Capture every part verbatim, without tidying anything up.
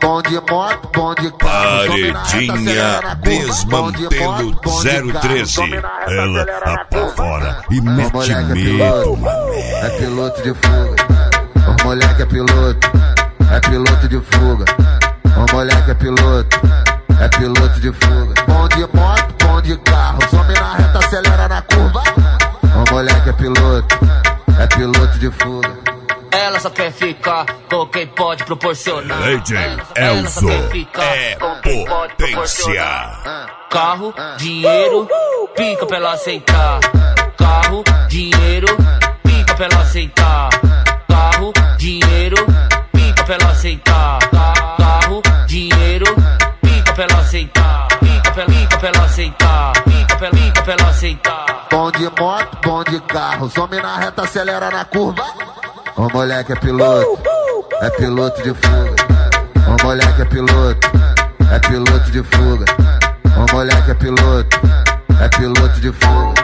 Bom de moto, bom de carro. Paredinha Desmantelo zero treze. Ela apavora e mete medo, mané. É piloto de fuga. O moleque é piloto. É piloto de fuga. O moleque é piloto. É piloto de fuga. Bom de moto, bom de carro. Some na reta, acelera na curva. O moleque é piloto. É piloto de fuga. Ela só quer ficar com quem pode proporcionar. Lady Elzo é potência. Carro, dinheiro, pica pra ela aceitar. Carro, dinheiro, pica pra ela aceitar. Carro, dinheiro, pica pra ela aceitar. Carro, dinheiro, pica pra ela aceitar. Pica pra, pica pra ela aceitar. Pica pra, pica pra ela aceitar. Bom de moto, bom de carro. Some na reta, acelera na curva. O moleque é piloto, é piloto de fuga. O moleque é piloto, é piloto de fuga. O moleque é piloto, é piloto de fuga.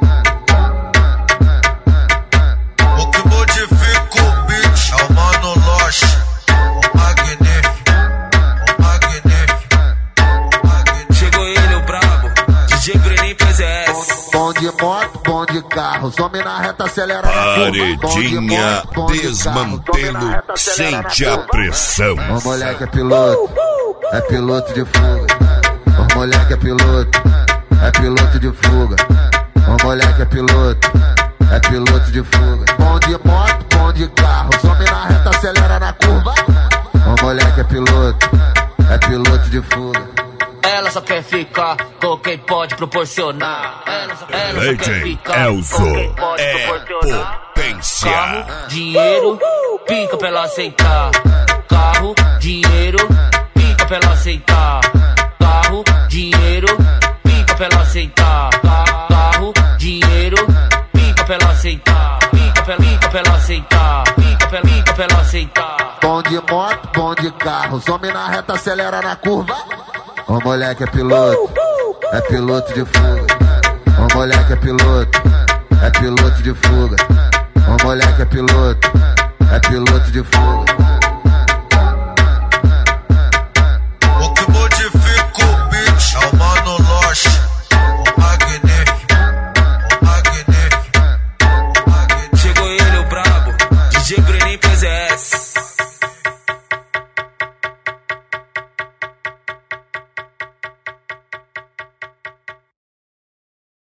O que modifica o beat é o Mano Loche, o magnífico, o magnífico, o magnífico. Chegou ele, o brabo, D J Brenin P Z S. Bom de moto, bom de carro. Some na reta, acelera na curva. Paredinha Desmantelo, sente a pressão. O moleque é piloto, é piloto de fuga. O moleque é piloto, é piloto de fuga. O moleque é piloto, é piloto de fuga. Bom de moto, bom de carro. Some na reta, acelera na curva. O moleque é piloto, é piloto de fuga. Ela só quer ficar com quem pode proporcionar. Ela só, ela só quer ficar Elzo com quem pode é proporcionar. potência. Carro, dinheiro, pica pra ela aceitar. Carro, dinheiro, pica pra ela aceitar. Carro, dinheiro, pica pra ela aceitar. Carro, dinheiro, pica pra ela aceitar. Pica pra, pica pra ela aceitar. Pica pra, pica pra ela aceitar. Bom de moto, bom de carro. Some na reta, acelera na curva. O moleque é piloto, é piloto de fuga. O moleque é piloto, é piloto de fuga. O moleque é piloto, é piloto de fuga.